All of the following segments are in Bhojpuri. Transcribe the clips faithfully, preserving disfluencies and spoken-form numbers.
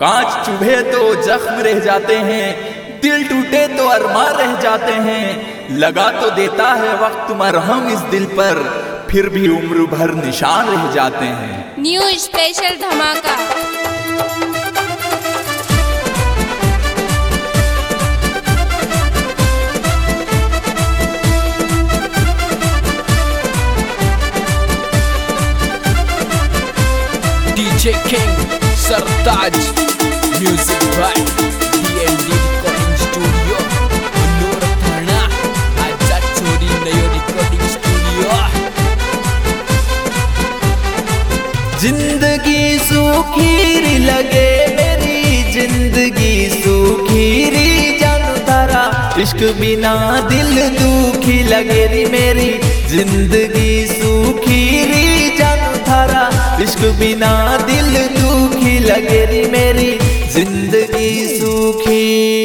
कांच चुभे तो जख्म रह जाते हैं, दिल टूटे तो अरमान रह जाते हैं। लगा तो देता है वक्त मरहम इस दिल पर, फिर भी उम्र भर निशान रह जाते हैं। न्यू स्पेशल धमाका। DJ king Sartaj, music by DND recording studio, Noor थाना, आजाद चोरी नयो रिकॉर्डिंग स्टूडियो। जिंदगी सुखीरी लगे मेरी, जिंदगी सुखीरी जानू तारा, इश्क बिना दिल दुखी लगे री मेरी। जिंदगी सुखीरी जानू तारा, इश्क बिना दिल दुखी लगे री मेरी। जिंदगी सुखी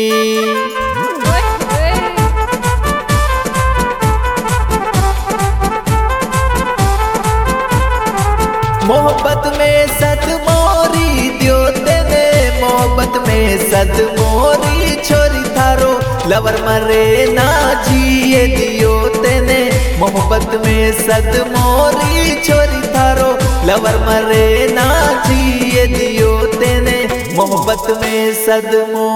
मोहब्बत में सदमोरी दियो तेने, मोहब्बत में सदमोरी छोरी थारो, लवर मरे ना जिए दियो तेने। मोहब्बत में सदमोरी छोरी थारो, लवर मरे ना जिए दियो तेने। मोहब्बत में सदमो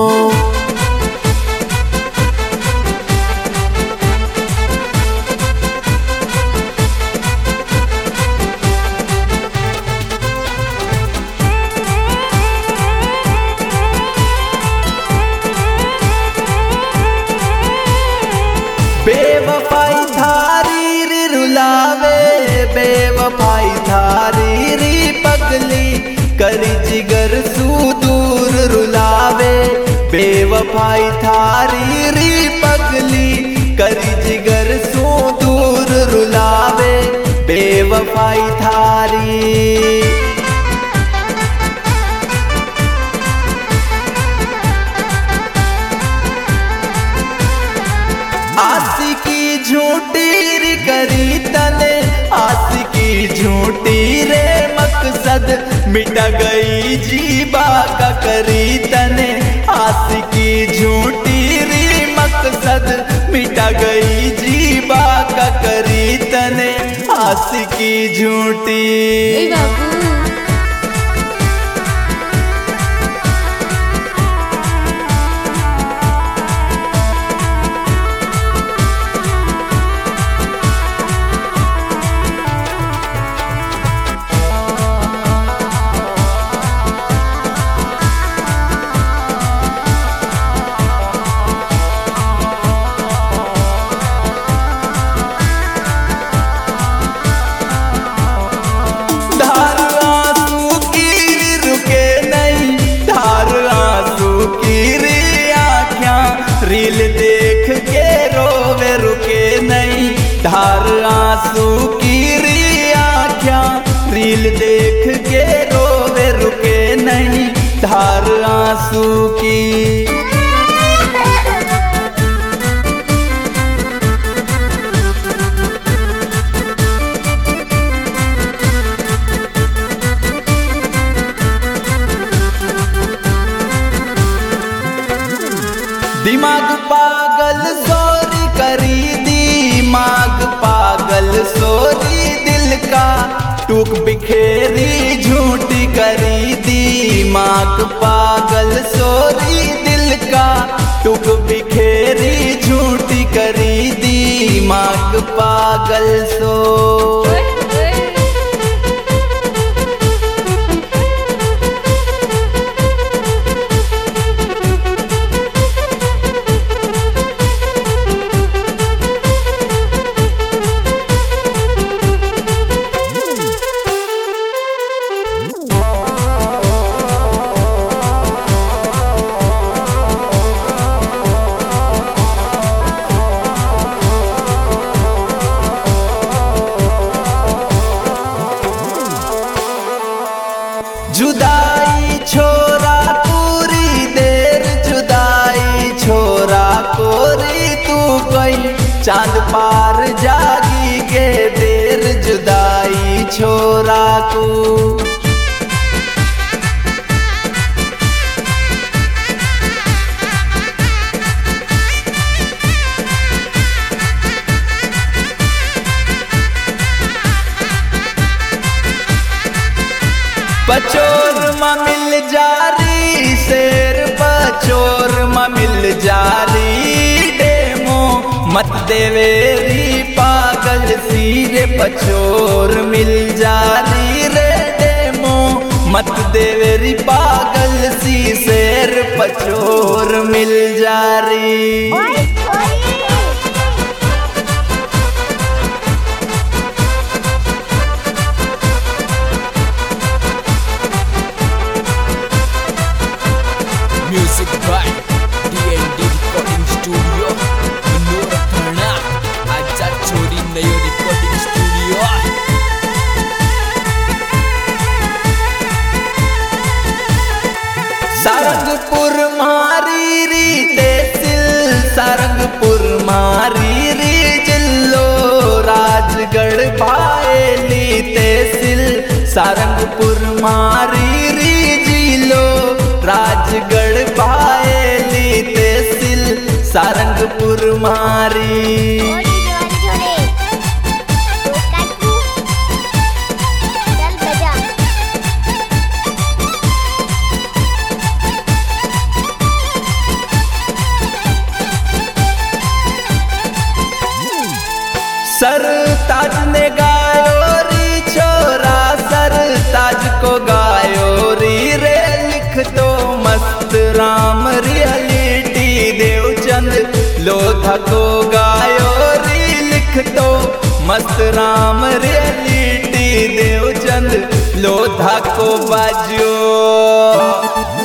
बेवफाई थारी री रुलावे, बेवफाई थारी री पगली, करी जिगर सू दूर रुलावे। बेवफाई थारी री पगली, करी जिगर सू दूर रुलावे। बेवफाई थारी आशिकी झूठी री करी तने, आशिकी झूठी रे मकसद, मिटा गई जीबा का करी तने। आशिकी झूठी री मकसद, मिटा गई जीबा का करी तने। आशिकी झूठी रील देख के रोवे रुके नहीं। धार आंसू की री आँखियाँ, रील देख के रोवे रुके नहीं। धार आंसू की दिमाग पागल सोरी करी, दिमाग पागल सोरी दिल का, टूक बिखेरी झूठी करी। दिमाग पागल सोरी दिल का, टूक बिखेरी झूठी करी। दिमाग पागल सो जुदाई छोरा पूरी देर, जुदाई छोरा कोरी तू कोई, चांद पार जागी के देर। जुदाई छोरा को जारी शेर बचोर म मिल जारी डेमो मत देवेरी पागल सीरे पचोर मिल जारी रे डेमो मत देवेरी पागल सी शेर पचोर मिल जारी। Music by D and D Recording Studio, Noor Thana, Aja Chori Nayo Recording Studio. Sarangpur मारी री तहसील सारंगपुर मारी री जिल्लो राजगढ़ पायली तहसील सारंगपुर मारी री जिलो राजगढ़ पायली तहसील सारंगपुर मारी। सरताज ने गायो री छोरा सरताज को गायो री रे लिख तो मस्त राम रियलिटी देवचंद लोधा को गायो री लिख तो मस्त राम रियलिटी देवचंद लोधा को बाजो।